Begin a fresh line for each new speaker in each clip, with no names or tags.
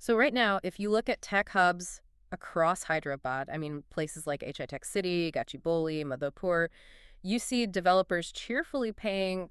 So right now, if you look at tech hubs across Hyderabad, I mean, places like HI Tech City, Gachibowli, Madhopur, you see developers cheerfully paying,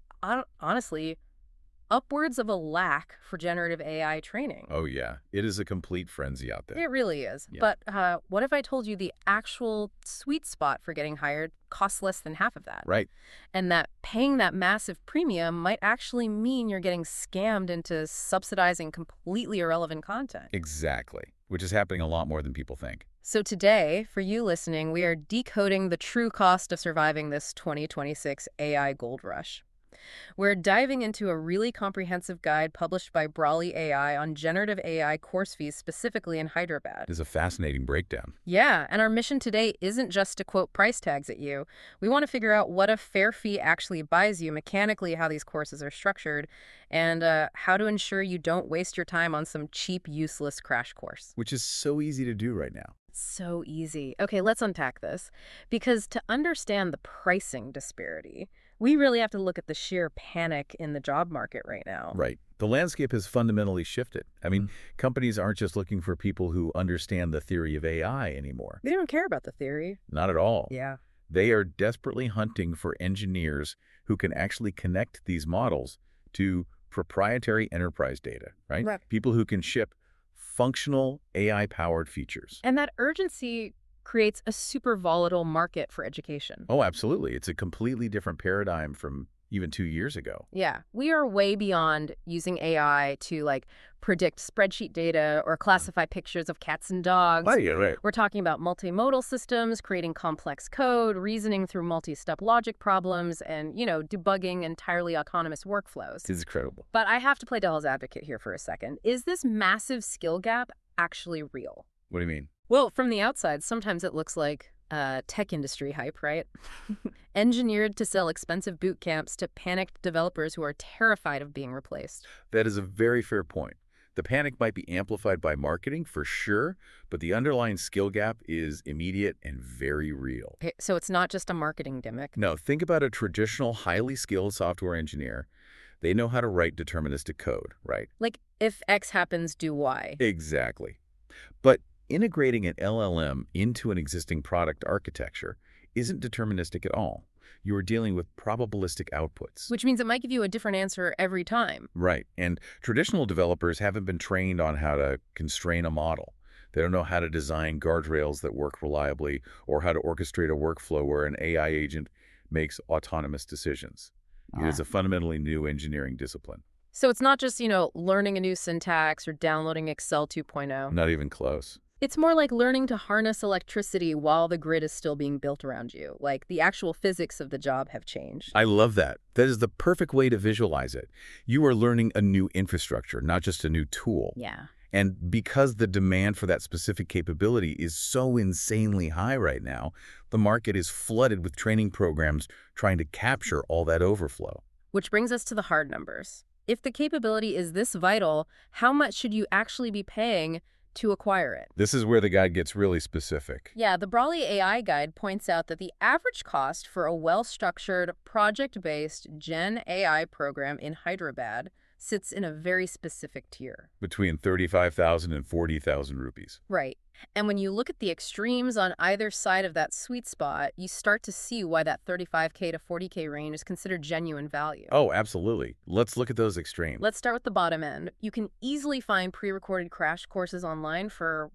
honestly, upwards of 1 lakh for generative AI training.
Oh, yeah. It is a complete frenzy out there.
It really is.
Yeah.
But what if I told you the actual sweet spot for getting hired costs less than half of that?
Right.
And that paying that massive premium might actually mean you're getting scammed into subsidizing completely irrelevant content.
Exactly. Which is happening a lot more than people think.
So today, for you listening, we are decoding the true cost of surviving this 2026 AI gold rush. We're diving into a really comprehensive guide published by Brawley AI on generative AI course fees specifically in Hyderabad.
It is a fascinating breakdown.
Yeah, and our mission today isn't just to quote price tags at you. We want to figure out what a fair fee actually buys you mechanically, how these courses are structured, and how to ensure you don't waste your time on some cheap, useless crash course.
Which is so easy to do right now.
So easy. Okay, let's unpack this. Because to understand the pricing disparity, we really have to look at the sheer panic in the job market right now.
Right. The landscape has fundamentally shifted. I mean, companies aren't just looking for people who understand the theory of AI anymore.
They don't care about the theory.
Not at all.
Yeah.
They are desperately hunting for engineers who can actually connect these models to proprietary enterprise data, right?
Right.
People who can ship functional AI-powered features.
And that urgency creates a super volatile market for education.
Oh, absolutely. It's a completely different paradigm from even 2 years ago.
Yeah, we are way beyond using AI to predict spreadsheet data or classify pictures of cats and dogs.
Right.
We're talking about multimodal systems, creating complex code, reasoning through multi-step logic problems, and, debugging entirely autonomous workflows.
It's incredible.
But I have to play devil's advocate here for a second. Is this massive skill gap actually real?
What do you mean?
Well, from the outside, sometimes it looks like tech industry hype, right? Engineered to sell expensive boot camps to panicked developers who are terrified of being replaced.
That is a very fair point. The panic might be amplified by marketing, for sure, but the underlying skill gap is immediate and very real.
Okay, so it's not just a marketing gimmick.
No, think about a traditional, highly skilled software engineer. They know how to write deterministic code, right?
Like, if X happens, do Y.
Exactly. But integrating an LLM into an existing product architecture isn't deterministic at all. You are dealing with probabilistic outputs.
Which means it might give you a different answer every time.
Right. And traditional developers haven't been trained on how to constrain a model. They don't know how to design guardrails that work reliably or how to orchestrate a workflow where an AI agent makes autonomous decisions. It is a fundamentally new engineering discipline.
So it's not just, learning a new syntax or downloading Excel 2.0.
Not even close.
It's more like learning to harness electricity while the grid is still being built around you. Like, the actual physics of the job have changed.
I love that. That is the perfect way to visualize it. You are learning a new infrastructure, not just a new tool.
Yeah.
And because the demand for that specific capability is so insanely high right now, the market is flooded with training programs trying to capture all that overflow.
Which brings us to the hard numbers. If the capability is this vital, how much should you actually be paying to acquire it?
This is where the guide gets really specific.
Yeah, the Brawley AI Guide points out that the average cost for a well-structured, project-based Gen AI program in Hyderabad sits in a very specific tier.
Between 35,000 and 40,000 rupees.
Right. And when you look at the extremes on either side of that sweet spot, you start to see why that 35K to 40K range is considered genuine value.
Oh, absolutely. Let's look at those extremes.
Let's start with the bottom end. You can easily find pre-recorded crash courses online for,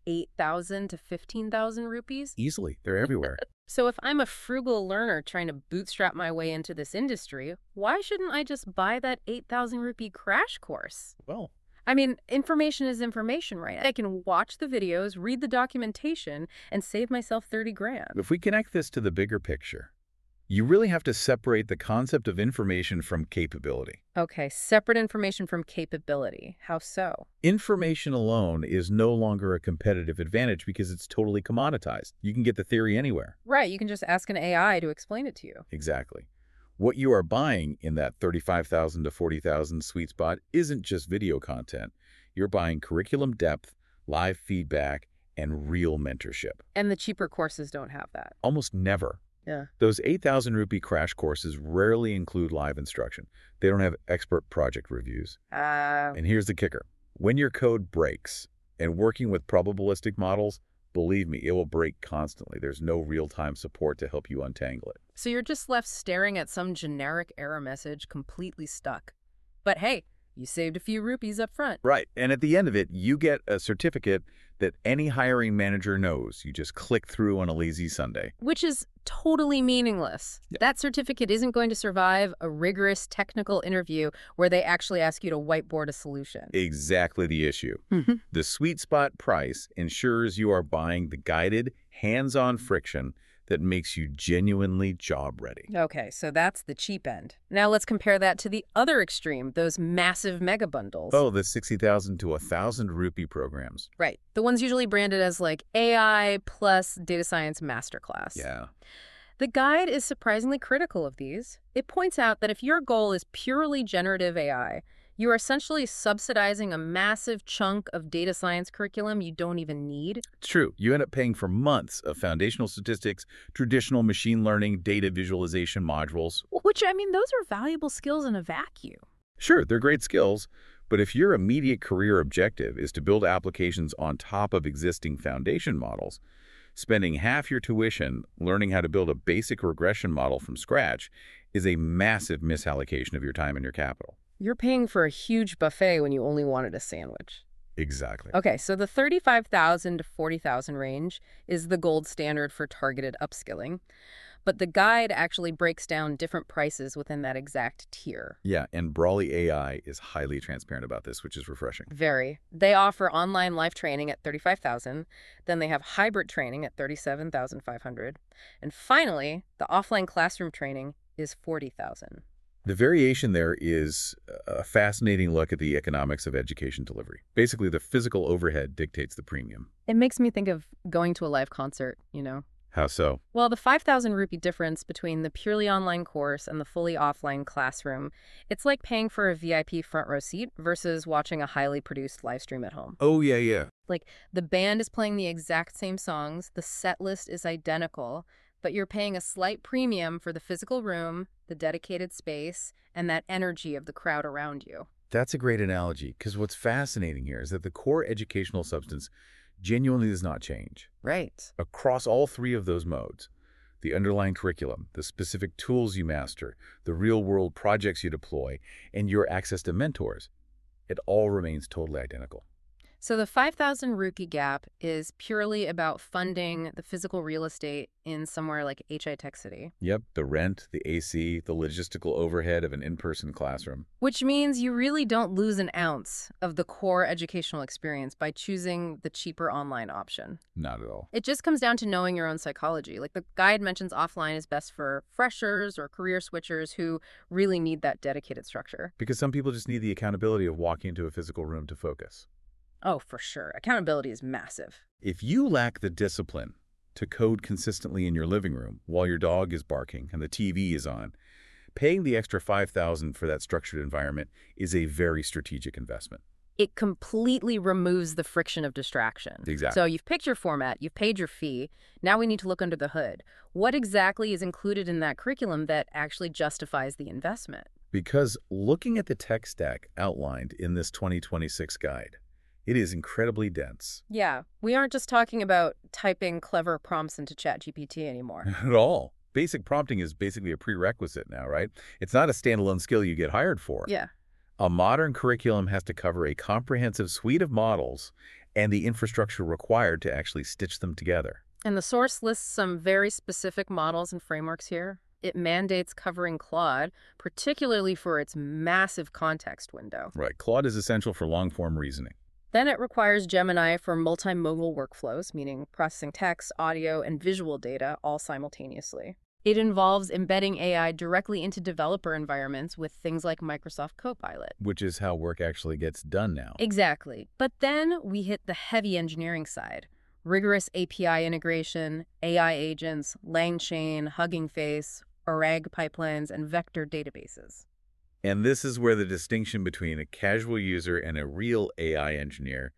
8,000 to 15,000 rupees?
Easily. They're everywhere.
So if I'm a frugal learner trying to bootstrap my way into this industry, why shouldn't I just buy that 8,000 rupee crash course?
Well,
I mean, information is information, right? I can watch the videos, read the documentation, and save myself 30 grand.
if we connect this to the bigger picture, you really have to separate the concept of information from capability.
Okay, separate information from capability. How so?
Information alone is no longer a competitive advantage because it's totally commoditized. You can get the theory anywhere.
Right, you can just ask an AI to explain it to you.
Exactly. What you are buying in that 35,000 to 40,000 sweet spot isn't just video content. You're buying curriculum depth, live feedback, and real mentorship.
And the cheaper courses don't have that.
Almost never.
Yeah.
Those 8,000 rupee crash courses rarely include live instruction. They don't have expert project reviews. And here's the kicker. When your code breaks, and working with probabilistic models, believe me, it will break constantly. There's no real-time support to help you untangle it.
So you're just left staring at some generic error message completely stuck. But hey, you saved a few rupees up front.
Right. And at the end of it, you get a certificate that any hiring manager knows. You just click through on a lazy Sunday.
Which is totally meaningless.
Yeah.
That certificate isn't going to survive a rigorous technical interview where they actually ask you to whiteboard a solution.
Exactly the issue. The sweet spot price ensures you are buying the guided, hands-on friction that makes you genuinely job ready.
Okay, so that's the cheap end. Now let's compare that to the other extreme, those massive mega bundles.
Oh, the 60,000 to 1,000 rupee programs.
Right. The ones usually branded as like AI plus data science masterclass.
Yeah.
The guide is surprisingly critical of these. It points out that if your goal is purely generative AI, you are essentially subsidizing a massive chunk of data science curriculum you don't even need.
It's true. You end up paying for months of foundational statistics, traditional machine learning, data visualization modules.
Which, I mean, those are valuable skills in a vacuum.
Sure, they're great skills, but if your immediate career objective is to build applications on top of existing foundation models, spending half your tuition learning how to build a basic regression model from scratch is a massive misallocation of your time and your capital.
You're paying for a huge buffet when you only wanted a sandwich.
Exactly.
Okay, so the 35,000 to 40,000 range is the gold standard for targeted upskilling, but the guide actually breaks down different prices within that exact tier.
Yeah, and Brawley AI is highly transparent about this, which is refreshing.
Very. They offer online live training at 35,000, then they have hybrid training at 37,500, and finally, the offline classroom training is 40,000.
The variation there is a fascinating look at the economics of education delivery. Basically, the physical overhead dictates the premium.
It makes me think of going to a live concert, you know?
How so?
Well, the 5,000 rupee difference between the purely online course and the fully offline classroom, it's like paying for a VIP front row seat versus watching a highly produced live stream at home.
Oh, yeah.
Like, the band is playing the exact same songs, the set list is identical, but you're paying a slight premium for the physical room, the dedicated space, and that energy of the crowd around you.
That's a great analogy, because what's fascinating here is that the core educational substance genuinely does not change.
Right.
Across all three of those modes, the underlying curriculum, the specific tools you master, the real-world projects you deploy, and your access to mentors, it all remains totally identical.
So the 5,000 rupee gap is purely about funding the physical real estate in somewhere like HI Tech City.
Yep, the rent, the AC, the logistical overhead of an in-person classroom.
Which means you really don't lose an ounce of the core educational experience by choosing the cheaper online option.
Not at all.
It just comes down to knowing your own psychology. Like the guide mentions offline is best for freshers or career switchers who really need that dedicated structure.
Because some people just need the accountability of walking into a physical room to focus.
Oh, for sure. Accountability is massive.
If you lack the discipline to code consistently in your living room while your dog is barking and the TV is on, paying the extra $5,000 for that structured environment is a very strategic investment.
It completely removes the friction of distraction.
Exactly.
So you've picked your format, you've paid your fee, now we need to look under the hood. What exactly is included in that curriculum that actually justifies the investment?
Because looking at the tech stack outlined in this 2026 guide, it is incredibly dense.
Yeah, we aren't just talking about typing clever prompts into ChatGPT anymore.
Not at all. Basic prompting is basically a prerequisite now, right? It's not a standalone skill you get hired for.
Yeah.
A modern curriculum has to cover a comprehensive suite of models and the infrastructure required to actually stitch them together.
And the source lists some very specific models and frameworks here. It mandates covering Claude, particularly for its massive context window.
Right. Claude is essential for long-form reasoning.
Then it requires Gemini for multimodal workflows, meaning processing text, audio, and visual data all simultaneously. It involves embedding AI directly into developer environments with things like Microsoft Copilot.
Which is how work actually gets done now.
Exactly. But then we hit the heavy engineering side. Rigorous API integration, AI agents, LangChain, Hugging Face, RAG pipelines, and vector databases.
And this is where the distinction between a casual user and a real AI engineer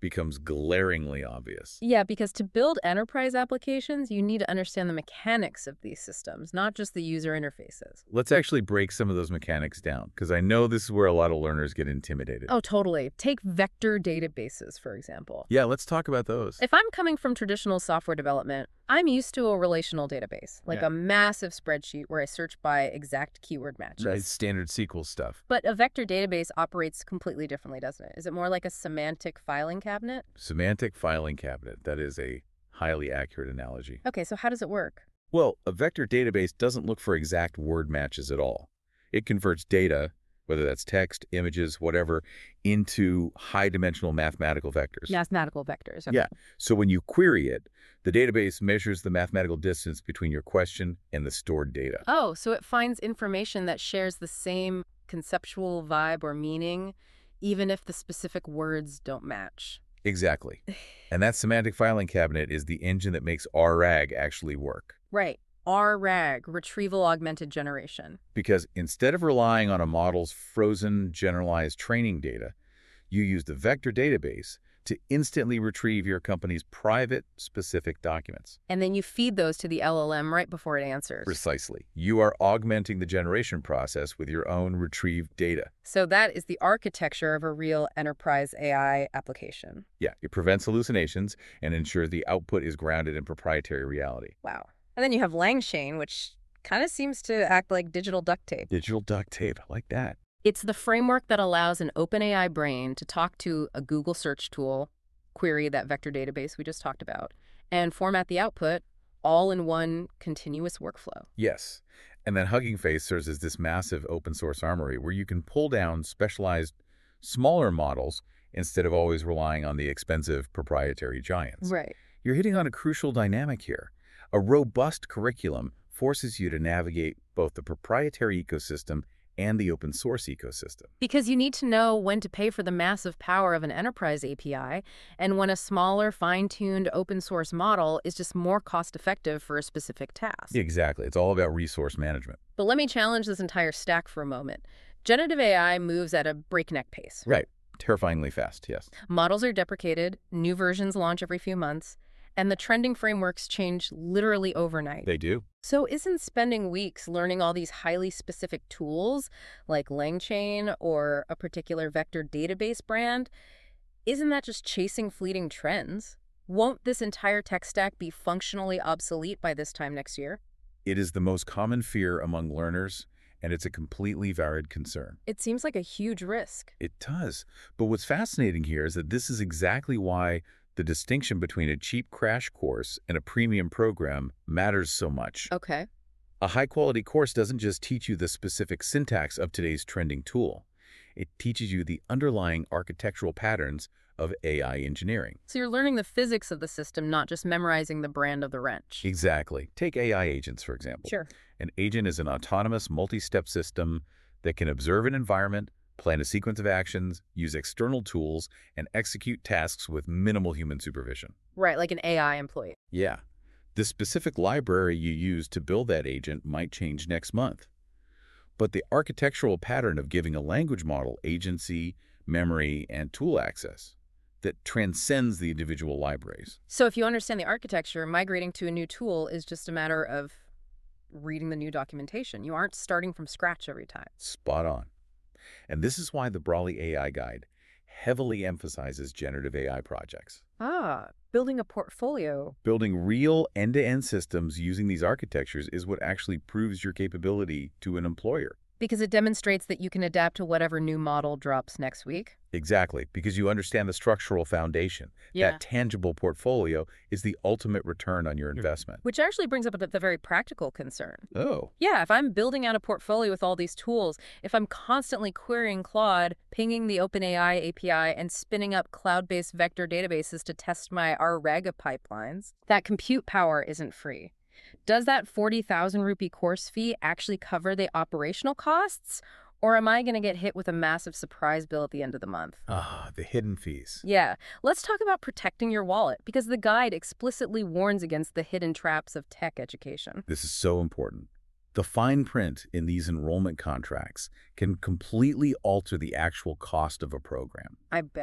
becomes glaringly obvious.
Yeah, because to build enterprise applications, you need to understand the mechanics of these systems, not just the user interfaces.
Let's actually break some of those mechanics down, because I know this is where a lot of learners get intimidated.
Oh, totally. Take vector databases, for example.
Yeah, let's talk about those.
If I'm coming from traditional software development, I'm used to a relational database, like
Yeah.
a massive spreadsheet where I search by exact keyword matches.
Right, standard SQL stuff.
But a vector database operates completely differently, doesn't it? Is it more like a semantic filing cabinet?
Semantic filing cabinet. That is a highly accurate analogy.
Okay, so how does it work?
Well, a vector database doesn't look for exact word matches at all. It converts data, whether that's text, images, whatever, into high-dimensional mathematical vectors.
Mathematical vectors. Okay.
Yeah. So when you query it, the database measures the mathematical distance between your question and the stored data.
Oh, so it finds information that shares the same conceptual vibe or meaning, even if the specific words don't match.
Exactly. And that semantic filing cabinet is the engine that makes RAG actually work.
Right. RAG, Retrieval Augmented Generation.
Because instead of relying on a model's frozen, generalized training data, you use the vector database to instantly retrieve your company's private, specific documents.
And then you feed those to the LLM right before it answers.
Precisely. You are augmenting the generation process with your own retrieved data.
So that is the architecture of a real enterprise AI application.
Yeah, it prevents hallucinations and ensures the output is grounded in proprietary reality.
Wow. And then you have LangChain, which kind of seems to act like digital duct tape.
Digital duct tape, I like that.
It's the framework that allows an OpenAI brain to talk to a Google search tool, query that vector database we just talked about, and format the output all in one continuous workflow.
Yes. And then Hugging Face serves as this massive open source armory where you can pull down specialized, smaller models instead of always relying on the expensive proprietary giants.
Right.
You're hitting on a crucial dynamic here. A robust curriculum forces you to navigate both the proprietary ecosystem and the open source ecosystem.
Because you need to know when to pay for the massive power of an enterprise API and when a smaller, fine-tuned open source model is just more cost-effective for a specific task.
Exactly. It's all about resource management.
But let me challenge this entire stack for a moment. Generative AI moves at a breakneck pace.
Right. Terrifyingly fast, yes.
Models are deprecated, new versions launch every few months, and the trending frameworks change literally overnight.
They do.
So isn't spending weeks learning all these highly specific tools, like LangChain or a particular vector database brand, isn't that just chasing fleeting trends? Won't this entire tech stack be functionally obsolete by this time next year?
It is the most common fear among learners, and it's a completely valid concern.
It seems like a huge risk.
It does. But what's fascinating here is that this is exactly why the distinction between a cheap crash course and a premium program matters so much.
Okay.
A high-quality course doesn't just teach you the specific syntax of today's trending tool. It teaches you the underlying architectural patterns of AI engineering.
So you're learning the physics of the system, not just memorizing the brand of the wrench.
Exactly. Take AI agents, for example.
Sure.
An agent is an autonomous multi-step system that can observe an environment, plan a sequence of actions, use external tools, and execute tasks with minimal human supervision.
Right, like an AI employee.
Yeah. The specific library you use to build that agent might change next month. But the architectural pattern of giving a language model agency, memory, and tool access that transcends the individual libraries.
So if you understand the architecture, migrating to a new tool is just a matter of reading the new documentation. You aren't starting from scratch every time.
Spot on. And this is why the Brawley AI Guide heavily emphasizes generative AI projects.
Ah, building a portfolio.
Building real end-to-end systems using these architectures is what actually proves your capability to an employer.
Because it demonstrates that you can adapt to whatever new model drops next week.
Exactly, because you understand the structural foundation.
Yeah.
That tangible portfolio is the ultimate return on your investment.
Which actually brings up the very practical concern.
Oh.
Yeah, if I'm building out a portfolio with all these tools, if I'm constantly querying Claude, pinging the OpenAI API, and spinning up cloud-based vector databases to test my RAG pipelines, that compute power isn't free. Does that 40,000 rupee course fee actually cover the operational costs? Or am I going to get hit with a massive surprise bill at the end of the month?
Ah, the hidden fees.
Yeah, let's talk about protecting your wallet, because the guide explicitly warns against the hidden traps of tech education.
This is so important. The fine print in these enrollment contracts can completely alter the actual cost of a program.
I bet.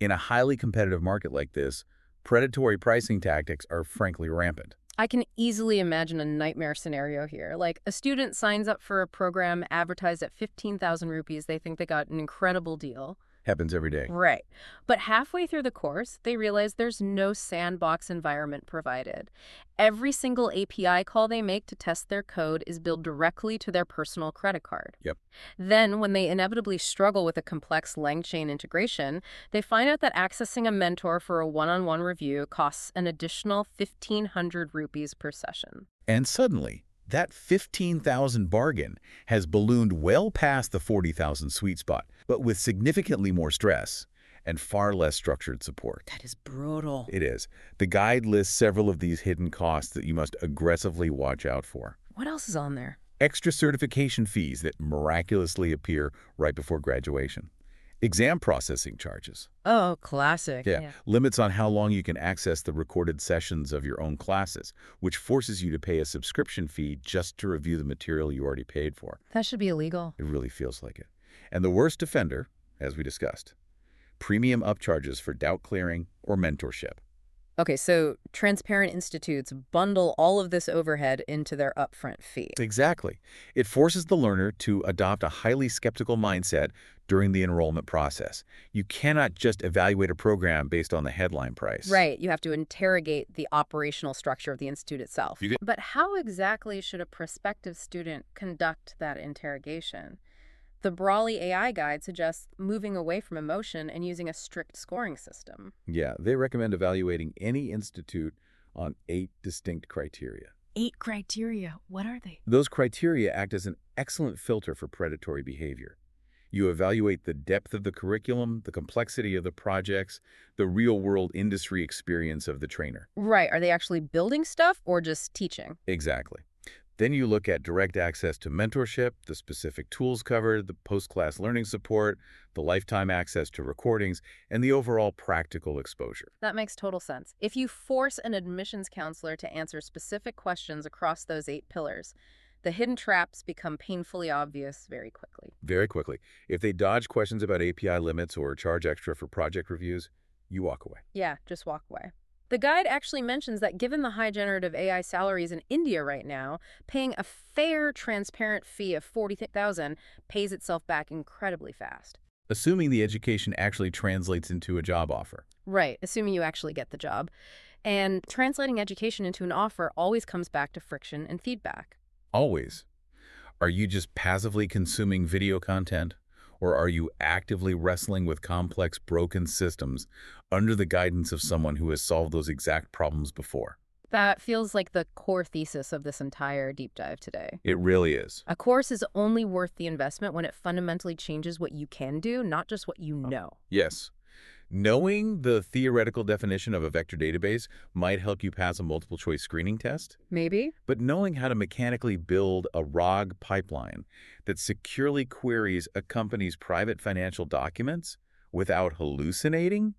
In a highly competitive market like this, predatory pricing tactics are frankly rampant.
I can easily imagine a nightmare scenario here. Like a student signs up for a program advertised at 15,000 rupees. They think they got an incredible deal.
Happens every day.
Right. But halfway through the course, they realize there's no sandbox environment provided. Every single API call they make to test their code is billed directly to their personal credit card.
Yep.
Then, when they inevitably struggle with a complex LangChain integration, they find out that accessing a mentor for a one-on-one review costs an additional 1,500 rupees per session.
And suddenly, that 15,000 bargain has ballooned well past the 40,000 sweet spot, but with significantly more stress and far less structured support.
That is brutal.
It is. The guide lists several of these hidden costs that you must aggressively watch out for.
What else is on there?
Extra certification fees that miraculously appear right before graduation. Exam processing charges.
Oh, classic.
Yeah. Limits on how long you can access the recorded sessions of your own classes, which forces you to pay a subscription fee just to review the material you already paid for.
That should be illegal.
It really feels like it. And the worst offender, as we discussed, premium upcharges for doubt clearing or mentorship.
Okay, so transparent institutes bundle all of this overhead into their upfront fee.
Exactly. It forces the learner to adopt a highly skeptical mindset during the enrollment process. You cannot just evaluate a program based on the headline price.
Right, you have to interrogate the operational structure of the institute itself. But how exactly should a prospective student conduct that interrogation? The Brawley AI guide suggests moving away from emotion and using a strict scoring system.
Yeah, they recommend evaluating any institute on 8 distinct criteria.
8 criteria? What are they?
Those criteria act as an excellent filter for predatory behavior. You evaluate the depth of the curriculum, the complexity of the projects, the real-world industry experience of the trainer.
Right. Are they actually building stuff or just teaching?
Exactly. Then you look at direct access to mentorship, the specific tools covered, the post-class learning support, the lifetime access to recordings, and the overall practical exposure.
That makes total sense. If you force an admissions counselor to answer specific questions across those 8 pillars, the hidden traps become painfully obvious very quickly.
Very quickly. If they dodge questions about API limits or charge extra for project reviews, you walk away.
Yeah, just walk away. The guide actually mentions that given the high generative AI salaries in India right now, paying a fair, transparent fee of 40,000 pays itself back incredibly fast.
Assuming the education actually translates into a job offer.
Right, assuming you actually get the job. And translating education into an offer always comes back to friction and feedback.
Always. Are you just passively consuming video content? Or are you actively wrestling with complex, broken systems under the guidance of someone who has solved those exact problems before?
That feels like the core thesis of this entire deep dive today.
It really is.
A course is only worth the investment when it fundamentally changes what you can do, not just what you know.
Yes. Knowing the theoretical definition of a vector database might help you pass a multiple-choice screening test.
Maybe.
But knowing how to mechanically build a RAG pipeline that securely queries a company's private financial documents without hallucinating,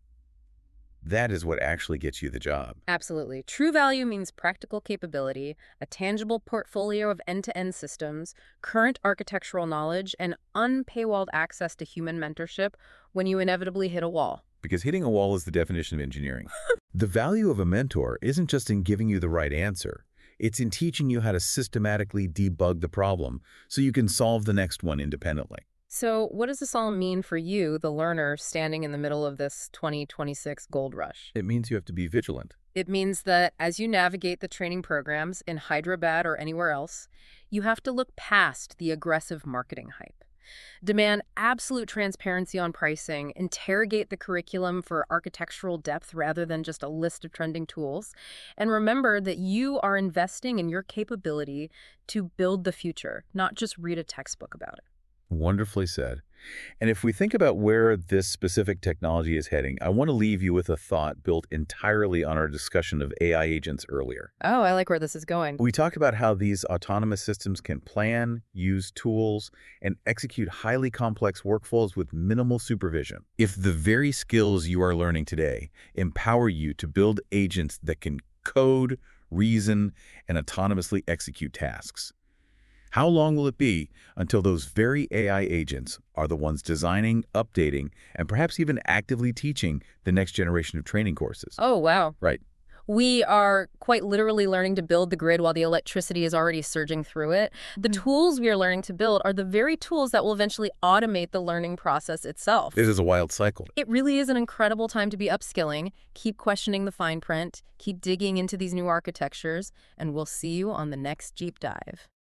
that is what actually gets you the job.
Absolutely. True value means practical capability, a tangible portfolio of end-to-end systems, current architectural knowledge, and unpaywalled access to human mentorship when you inevitably hit a wall.
Because hitting a wall is the definition of engineering. The value of a mentor isn't just in giving you the right answer. It's in teaching you how to systematically debug the problem so you can solve the next one independently.
So what does this all mean for you, the learner, standing in the middle of this 2026 gold rush?
It means you have to be vigilant.
It means that as you navigate the training programs in Hyderabad or anywhere else, you have to look past the aggressive marketing hype. Demand absolute transparency on pricing, interrogate the curriculum for architectural depth rather than just a list of trending tools, and remember that you are investing in your capability to build the future, not just read a textbook about it.
Wonderfully said. And if we think about where this specific technology is heading, I want to leave you with a thought built entirely on our discussion of AI agents earlier.
Oh, I like where this is going.
We talked about how these autonomous systems can plan, use tools, and execute highly complex workflows with minimal supervision. If the very skills you are learning today empower you to build agents that can code, reason, and autonomously execute tasks, How long will it be until those very AI agents are the ones designing, updating, and perhaps even actively teaching the next generation of training courses?
Oh, wow.
Right.
We are quite literally learning to build the grid while the electricity is already surging through it. The tools we are learning to build are the very tools that will eventually automate the learning process itself.
This is a wild cycle.
It really is an incredible time to be upskilling. Keep questioning the fine print, keep digging into these new architectures, and we'll see you on the next Jeep Dive.